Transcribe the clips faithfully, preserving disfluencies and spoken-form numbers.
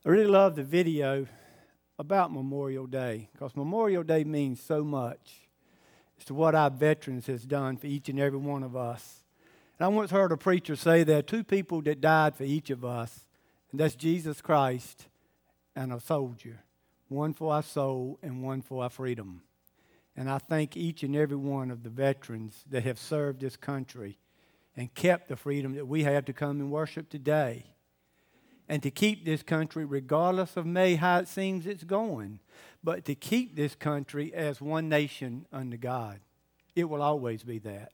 I really love the video about Memorial Day because Memorial Day means so much as to what our veterans has done for each and every one of us. And I once heard a preacher say there are two people that died for each of us, and that's Jesus Christ and a soldier, one for our soul and one for our freedom. And I thank each and every one of the veterans that have served this country and kept the freedom that we have to come and worship today. And to keep this country, regardless of maybe how it seems it's going, but to keep this country as one nation under God. It will always be that.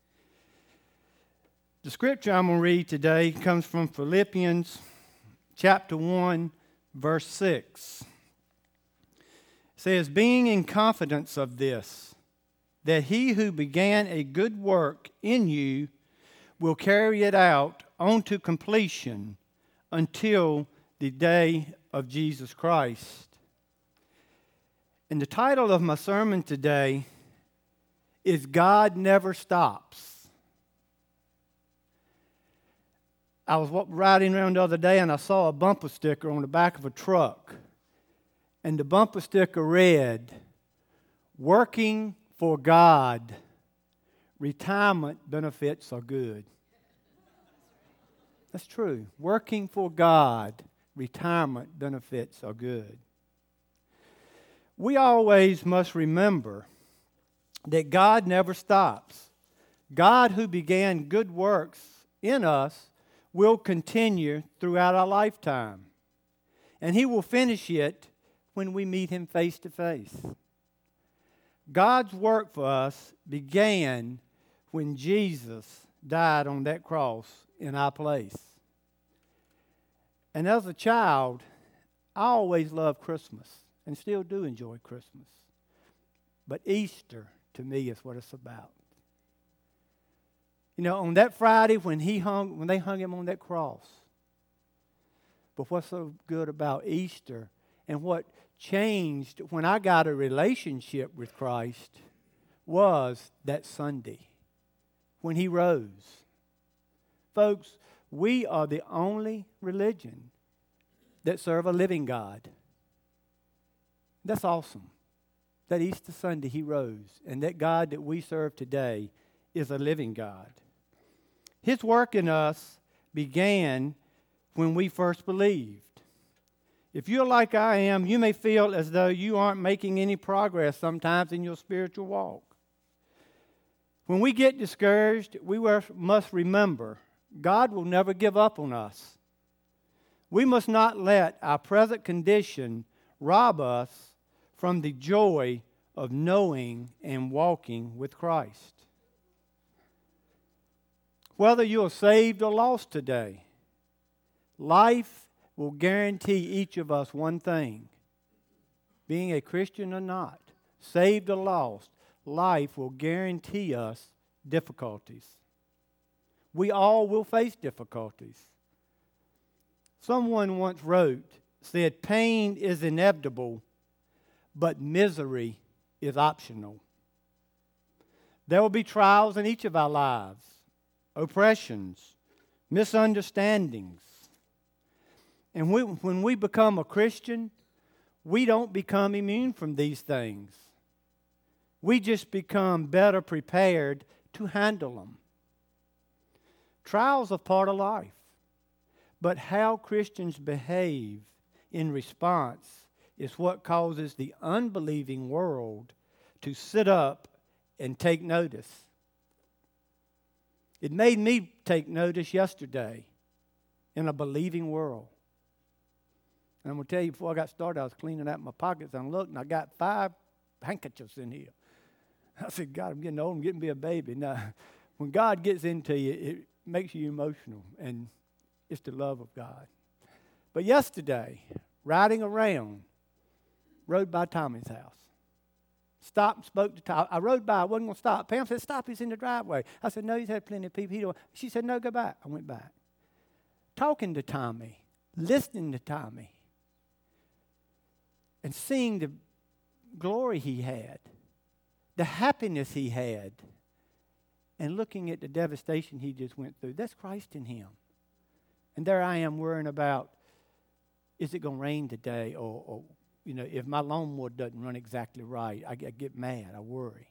The scripture I'm going to read today comes from Philippians chapter one, verse six. It says, being in confidence of this, that he who began a good work in you will carry it out unto completion until the day of Jesus Christ. And the title of my sermon today is God Never Stops. I was riding around the other day and I saw a bumper sticker on the back of a truck. And the bumper sticker read, working for God, retirement benefits are good. That's true. Working for God, retirement benefits are good. We always must remember that God never stops. God who began good works in us will continue throughout our lifetime. And He will finish it when we meet Him face to face. God's work for us began when Jesus died on that cross in our place. And as a child, I always loved Christmas and still do enjoy Christmas. But Easter, to me, is what it's about. You know, on that Friday when he hung, when they hung him on that cross. But what's so good about Easter and what changed when I got a relationship with Christ was that Sunday when He rose. Folks, we are the only religion that serve a living God. That's awesome. That Easter Sunday He rose, and that God that we serve today is a living God. His work in us began when we first believed. If you're like I am, you may feel as though you aren't making any progress sometimes in your spiritual walk. When we get discouraged, we must remember God will never give up on us. We must not let our present condition rob us from the joy of knowing and walking with Christ. Whether you are saved or lost today, life will guarantee each of us one thing. Being a Christian or not, saved or lost, life will guarantee us difficulties. We all will face difficulties. Someone once wrote, said, pain is inevitable, but misery is optional. There will be trials in each of our lives, oppressions, misunderstandings. And we, when we become a Christian, we don't become immune from these things. We just become better prepared to handle them. Trials are part of life. But how Christians behave in response is what causes the unbelieving world to sit up and take notice. It made me take notice yesterday in a believing world. And I'm going to tell you, before I got started, I was cleaning out my pockets and I looked, and I got five handkerchiefs in here. I said, God, I'm getting old. I'm getting to be a baby. Now, when God gets into you, it makes you emotional, and it's the love of God. But yesterday, riding around, rode by Tommy's house. Stopped and spoke to Tommy. I rode by. I wasn't going to stop. Pam said, stop, he's in the driveway. I said, no, he's had plenty of people. He don't. She said, no, go back. I went back. Talking to Tommy, listening to Tommy, and seeing the glory he had, the happiness he had, and looking at the devastation he just went through. That's Christ in him. And there I am worrying about is it going to rain today? Or, or, you know, if my lawnmower doesn't run exactly right, I, I get mad. I worry.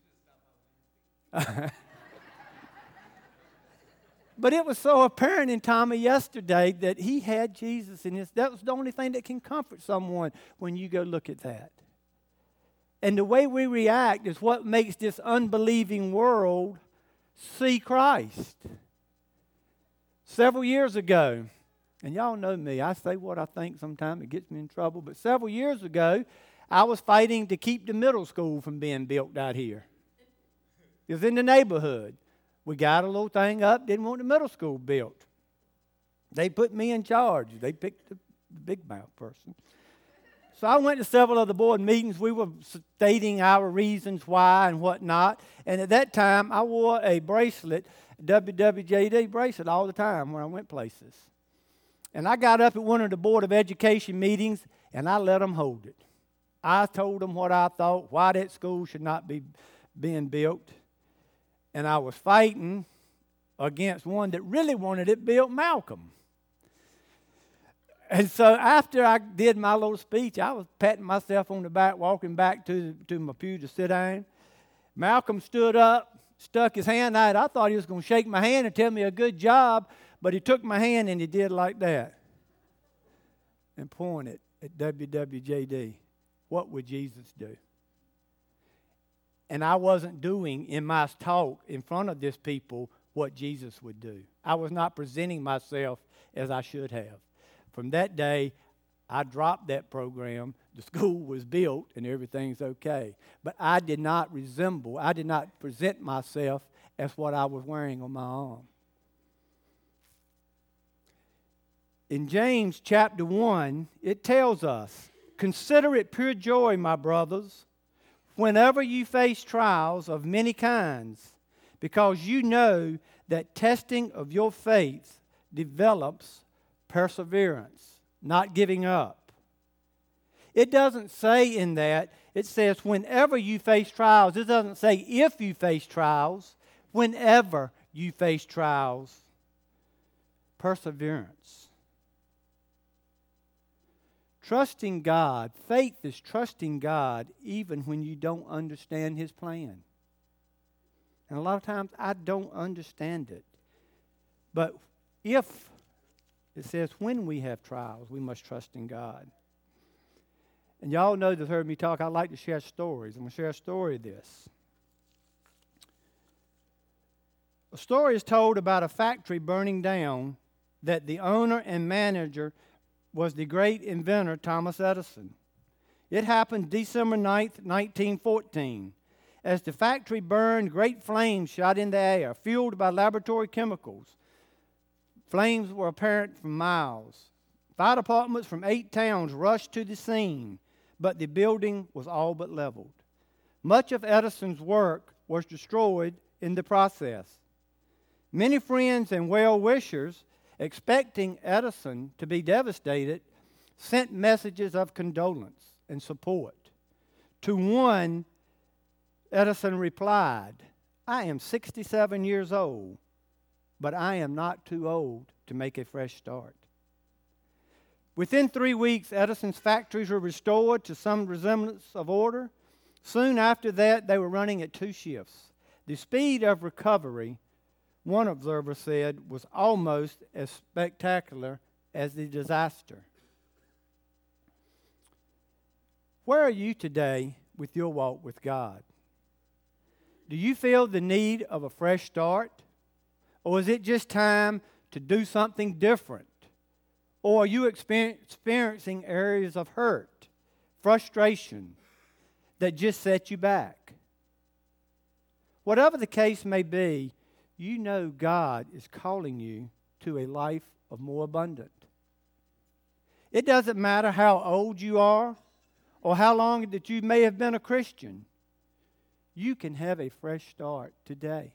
But it was so apparent in Tommy yesterday that he had Jesus in his. That was the only thing that can comfort someone when you go look at that. And the way we react is what makes this unbelieving world see Christ. Several years ago, and y'all know me, I say what I think sometimes, it gets me in trouble, but several years ago, I was fighting to keep the middle school from being built out here. It was in the neighborhood. We got a little thing up, didn't want the middle school built. They put me in charge. They picked the big mouth person. So I went to several of the board meetings. We were stating our reasons why and whatnot. And at that time, I wore a bracelet, W W J D bracelet, all the time when I went places. And I got up at one of the Board of Education meetings, and I let them hold it. I told them what I thought, why that school should not be being built. And I was fighting against one that really wanted it built, Malcolm. And so after I did my little speech, I was patting myself on the back, walking back to, to my pew to sit down. Malcolm stood up, stuck his hand out. I thought he was going to shake my hand and tell me a good job, but he took my hand and he did like that and pointed at W W J D. What would Jesus do? And I wasn't doing in my talk in front of this people what Jesus would do. I was not presenting myself as I should have. From that day, I dropped that program. The school was built and everything's okay. But I did not resemble, I did not present myself as what I was wearing on my arm. In James chapter one, it tells us, "Consider it pure joy, my brothers, whenever you face trials of many kinds, because you know that testing of your faith develops perseverance," not giving up. It doesn't say in that, it says whenever you face trials. It doesn't say if you face trials, whenever you face trials. Perseverance. Trusting God. Faith is trusting God even when you don't understand His plan. And a lot of times I don't understand it. But if, it says when we have trials, we must trust in God. And y'all know that heard me talk, I like to share stories. I'm going to share a story of this. A story is told about a factory burning down that the owner and manager was the great inventor Thomas Edison. It happened December ninth, nineteen fourteen. As the factory burned, great flames shot in the air, fueled by laboratory chemicals. Flames were apparent for miles. Fire departments from eight towns rushed to the scene, but the building was all but leveled. Much of Edison's work was destroyed in the process. Many friends and well-wishers, expecting Edison to be devastated, sent messages of condolence and support. To one, Edison replied, "I am sixty-seven years old, but I am not too old to make a fresh start." Within three weeks, Edison's factories were restored to some resemblance of order. Soon after that, they were running at two shifts. The speed of recovery, one observer said, was almost as spectacular as the disaster. Where are you today with your walk with God? Do you feel the need of a fresh start? Or is it just time to do something different? Or are you experiencing areas of hurt, frustration that just set you back? Whatever the case may be, you know God is calling you to a life of more abundant. It doesn't matter how old you are or how long that you may have been a Christian. You can have a fresh start today.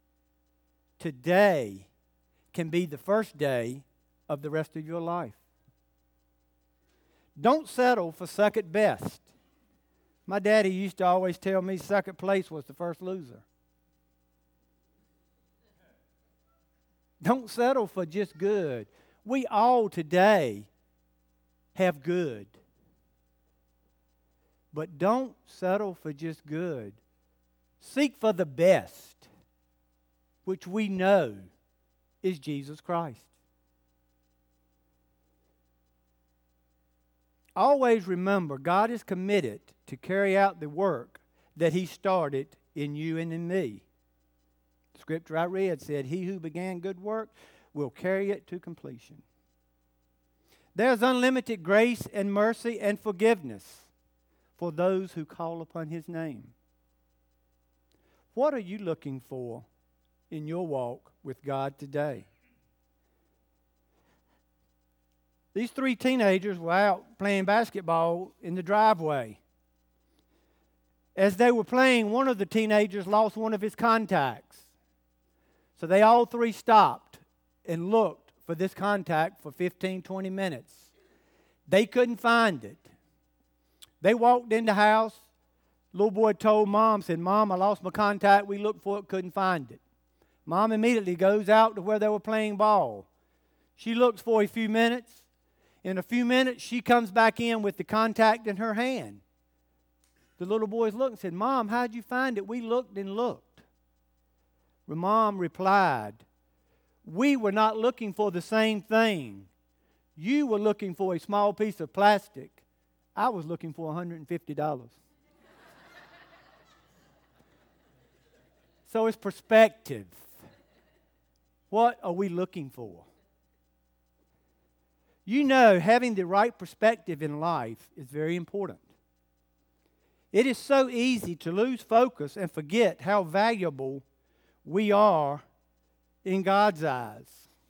Today can be the first day of the rest of your life. Don't settle for second best. My daddy used to always tell me second place was the first loser. Don't settle for just good. We all today have good. But don't settle for just good. Seek for the best, which we know is Jesus Christ. Always remember, God is committed to carry out the work that He started in you and in me. The scripture I read said, He who began good work will carry it to completion. There's unlimited grace and mercy and forgiveness for those who call upon His name. What are you looking for in your walk with God today? These three teenagers were out playing basketball in the driveway. As they were playing, one of the teenagers lost one of his contacts. So they all three stopped and looked for this contact for fifteen, twenty minutes. They couldn't find it. They walked in the house. Little boy told Mom, said, Mom, I lost my contact. We looked for it, couldn't find it. Mom immediately goes out to where they were playing ball. She looks for a few minutes. In a few minutes, she comes back in with the contact in her hand. The little boys looked and said, Mom, how'd you find it? We looked and looked. Mom replied, we were not looking for the same thing. You were looking for a small piece of plastic. I was looking for one hundred fifty dollars. So it's perspective. What are we looking for? You know, having the right perspective in life is very important. It is so easy to lose focus and forget how valuable we are in God's eyes.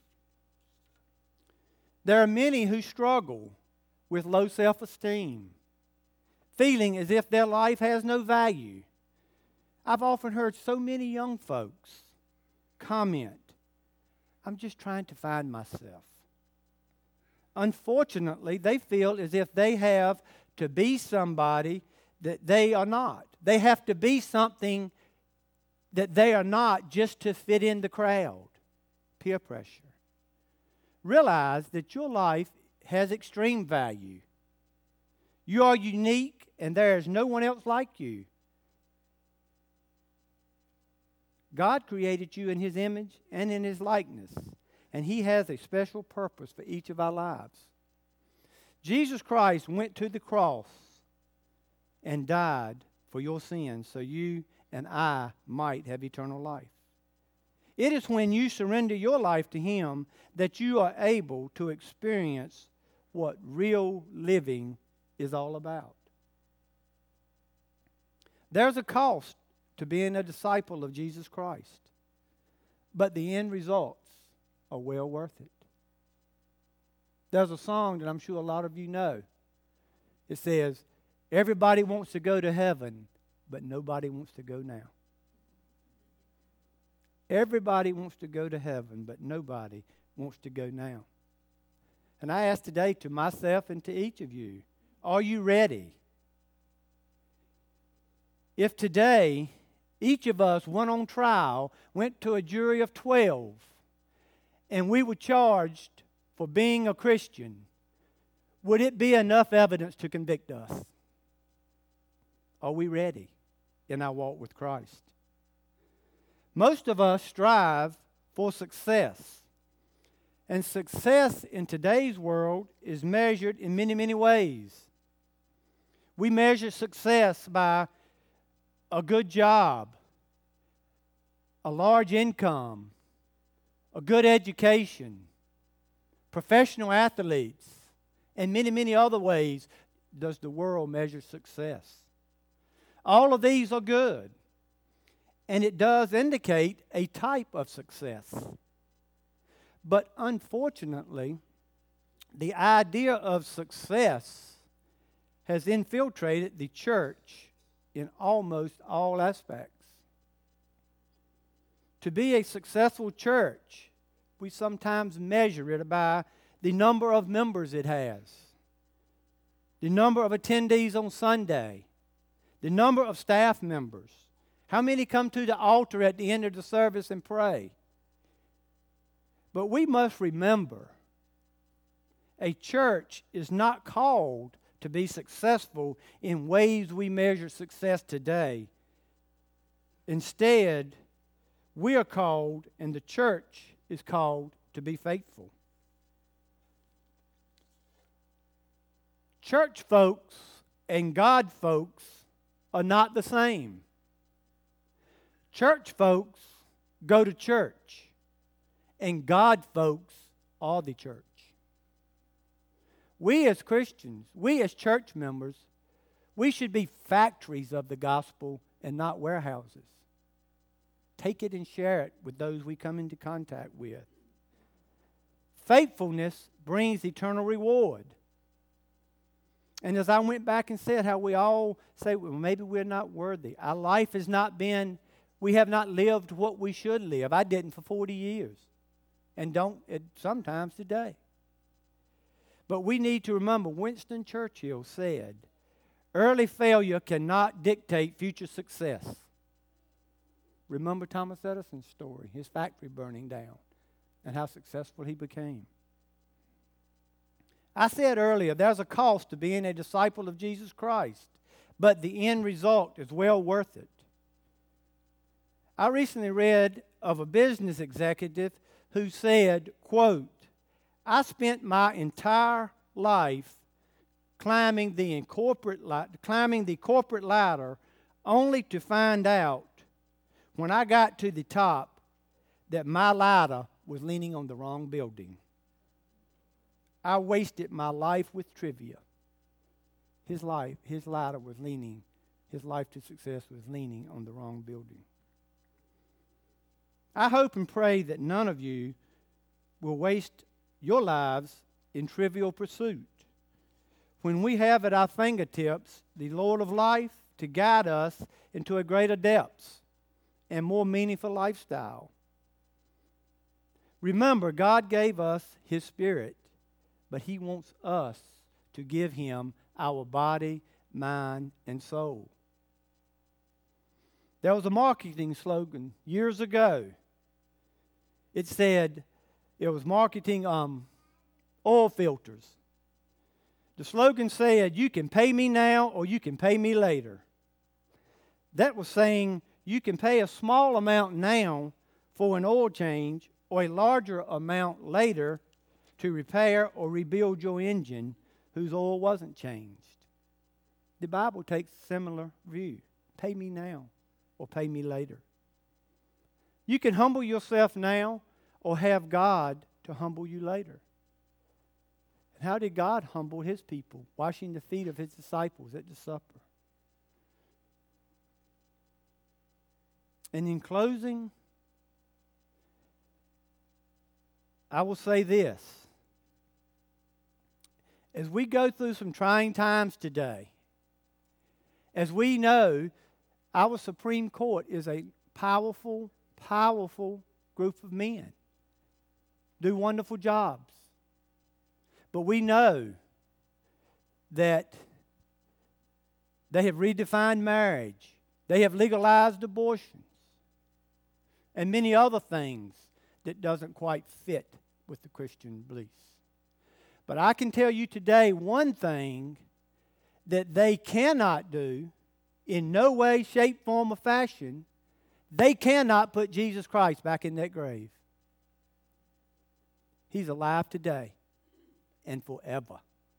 There are many who struggle with low self-esteem, feeling as if their life has no value. I've often heard so many young folks comment, I'm just trying to find myself. Unfortunately, they feel as if they have to be somebody that they are not. They have to be something that they are not just to fit in the crowd. Peer pressure. Realize that your life has extreme value. You are unique and there is no one else like you. God created you in His image and in His likeness, and He has a special purpose for each of our lives. Jesus Christ went to the cross and died for your sins so you and I might have eternal life. It is when you surrender your life to Him that you are able to experience what real living is all about. There's a cost to being a disciple of Jesus Christ, but the end results are well worth it. There's a song that I'm sure a lot of you know. It says, everybody wants to go to heaven, but nobody wants to go now. Everybody wants to go to heaven, but nobody wants to go now. And I ask today to myself and to each of you, are you ready? If today each of us went on trial, went to a jury of twelve, and we were charged for being a Christian, would it be enough evidence to convict us? Are we ready in our walk with Christ? Most of us strive for success. And success in today's world is measured in many, many ways. We measure success by a good job, a large income, a good education, professional athletes, and many, many other ways does the world measure success. All of these are good, and it does indicate a type of success. But unfortunately, the idea of success has infiltrated the church in almost all aspects. To be a successful church, we sometimes measure it by the number of members it has, the number of attendees on Sunday, the number of staff members, how many come to the altar at the end of the service and pray. But we must remember, A church is not called to be successful in ways we measure success today. Instead, we are called, and the church is called, to be faithful. Church folks and God folks are not the same. Church folks go to church, and God folks are the church. We as Christians, we as church members, we should be factories of the gospel and not warehouses. Take it and share it with those we come into contact with. Faithfulness brings eternal reward. And as I went back and said how we all say, well, maybe we're not worthy. Our life has not been, we have not lived what we should live. I didn't for forty years and don't sometimes today. But we need to remember Winston Churchill said, early failure cannot dictate future success. Remember Thomas Edison's story, his factory burning down, and how successful he became. I said earlier, there's a cost to being a disciple of Jesus Christ, but the end result is well worth it. I recently read of a business executive who said, quote, I spent my entire life climbing the corporate climbing the corporate ladder only to find out when I got to the top that my ladder was leaning on the wrong building. I wasted my life with trivia. His life, his ladder was leaning, his life to success was leaning on the wrong building. I hope and pray that none of you will waste your lives in trivial pursuit. When we have at our fingertips the Lord of life to guide us into a greater depths and more meaningful lifestyle. Remember, God gave us His Spirit, but He wants us to give Him our body, mind, and soul. There was a marketing slogan years ago. It said, it was marketing um, oil filters. The slogan said, you can pay me now or you can pay me later. That was saying you can pay a small amount now for an oil change or a larger amount later to repair or rebuild your engine whose oil wasn't changed. The Bible takes a similar view. Pay me now or pay me later. You can humble yourself now or have God to humble you later. And how did God humble His people? Washing the feet of His disciples at the supper. And in closing, I will say this. As we go through some trying times today, as we know, our Supreme Court is a powerful, powerful group of men. Do wonderful jobs. But we know that they have redefined marriage. They have legalized abortions. And many other things that doesn't quite fit with the Christian beliefs. But I can tell you today one thing that they cannot do in no way, shape, form, or fashion. They cannot put Jesus Christ back in that grave. He's alive today and forever.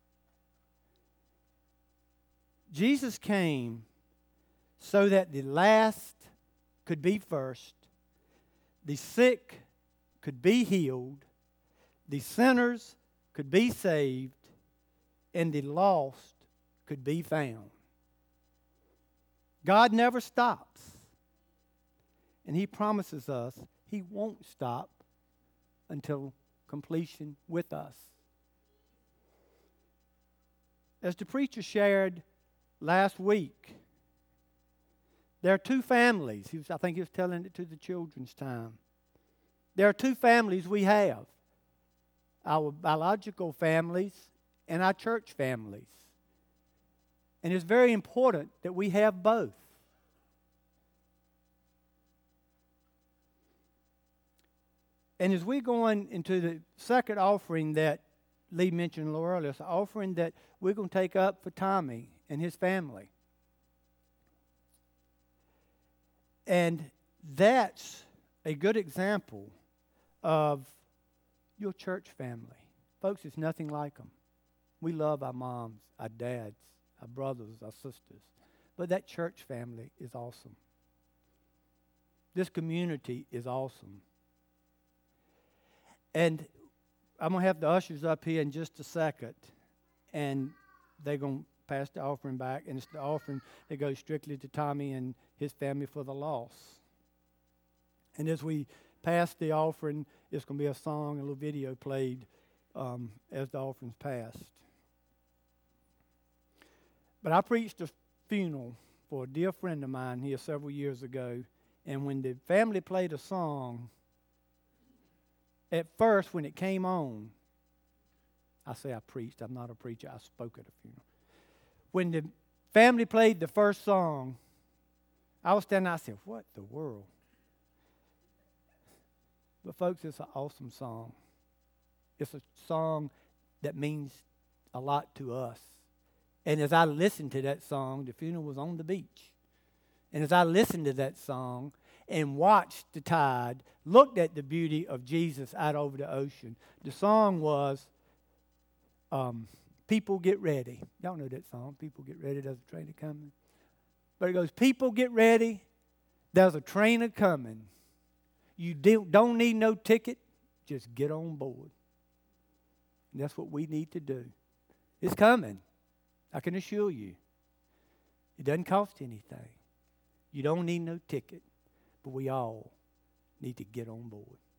Jesus came so that the last could be first, the sick could be healed, the sinners could be saved, and the lost could be found. God never stops. And He promises us He won't stop until completion with us. As the preacher shared last week, there are two families. He was, I think he was telling it to the children's time. There are two families we have. Our biological families and our church families. And it's very important that we have both. And as we go on into the second offering that Lee mentioned a little earlier, it's an offering that we're going to take up for Tommy and his family. And that's a good example of your church family. Folks, it's nothing like them. We love our moms, our dads, our brothers, our sisters. But that church family is awesome. This community is awesome. And I'm going to have the ushers up here in just a second. And they're going to pass the offering back. And it's the offering that goes strictly to Tommy and his family for the loss. And as we pass the offering, it's going to be a song, a little video played um, as the offering's passed. But I preached a funeral for a dear friend of mine here several years ago. And when the family played a song, at first when it came on, I say I preached, I'm not a preacher, I spoke at a funeral. When the family played the first song, I was standing there, I said, what the world? But folks, it's an awesome song. It's a song that means a lot to us. And as I listened to that song, the funeral was on the beach. And as I listened to that song and watched the tide, looked at the beauty of Jesus out over the ocean, the song was, um, People Get Ready. Y'all know that song, People Get Ready, there's a train a-coming. But it goes, people get ready, there's a train a-coming. You don't need no ticket, just get on board. And that's what we need to do. It's coming, I can assure you. It doesn't cost anything. You don't need no ticket, but we all need to get on board.